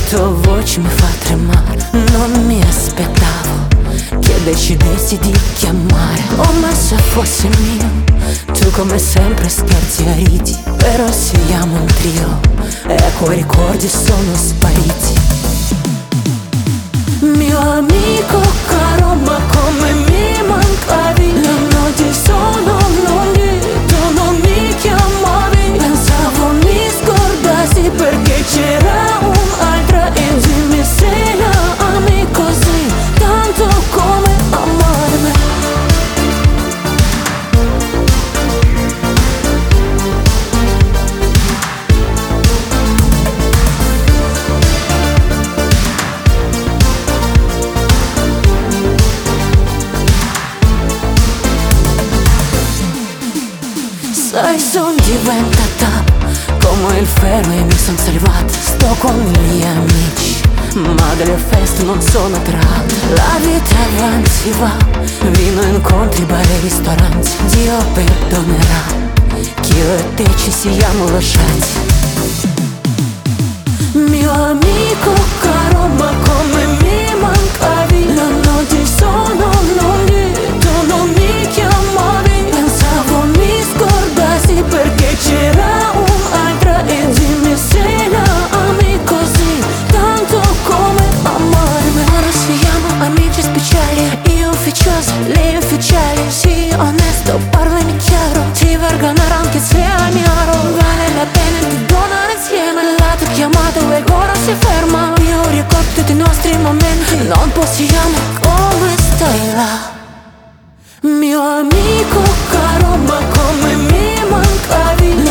tuo voce mi fa tremare. Non mi aspettavo che decidessi di chiamare. Oh, ma se fosse mio, tu come sempre scherzi e ridi. Però siamo un trio e quei ricordi sono spariti. Mio amico caro, ma come mi mancavi. Le notti sono lunghe, tu non mi chiamavi. Pensavo mi scordassi perché c'era un'altra. E dimmi se la ami così tanto come amarmi. Sai, son diventata come il ferro e mi son salvata. Sto con gli amici, ma delle feste non sono attratta. La vita avanti va, vino, incontri, bar e ristoranti. Dio perdonerà che io e te ci siamo lasciati. Mio amico caro, ma come mi mancavi. Le notti sono lunghe, tu non mi chiamavi. Pensavo mi scordassi perché c'era un'altra. E dimmi se la ami così tanto come amarmi. Ora siamo amici speciali, io ufficiosa, lei ufficiale. Sii onesto, parlami chiaro, ti vergonerò anche se ami oro. Vale la pena ti donare insieme. La tua chiamata e ora si ferma. Io ricordo tutti i nostri momenti, non possiamo, come stai là? Mio amico caro, ma come mi mancavi.